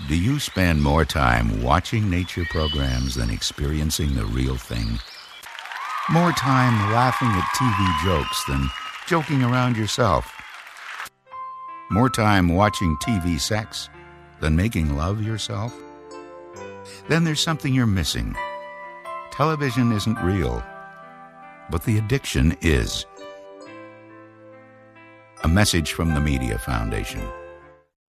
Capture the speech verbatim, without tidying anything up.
Do you spend more time watching nature programs than experiencing the real thing? More time laughing at T V jokes than joking around yourself? More time watching T V sex than making love yourself? Then there's something you're missing. Television isn't real, but the addiction is. A message from the Media Foundation.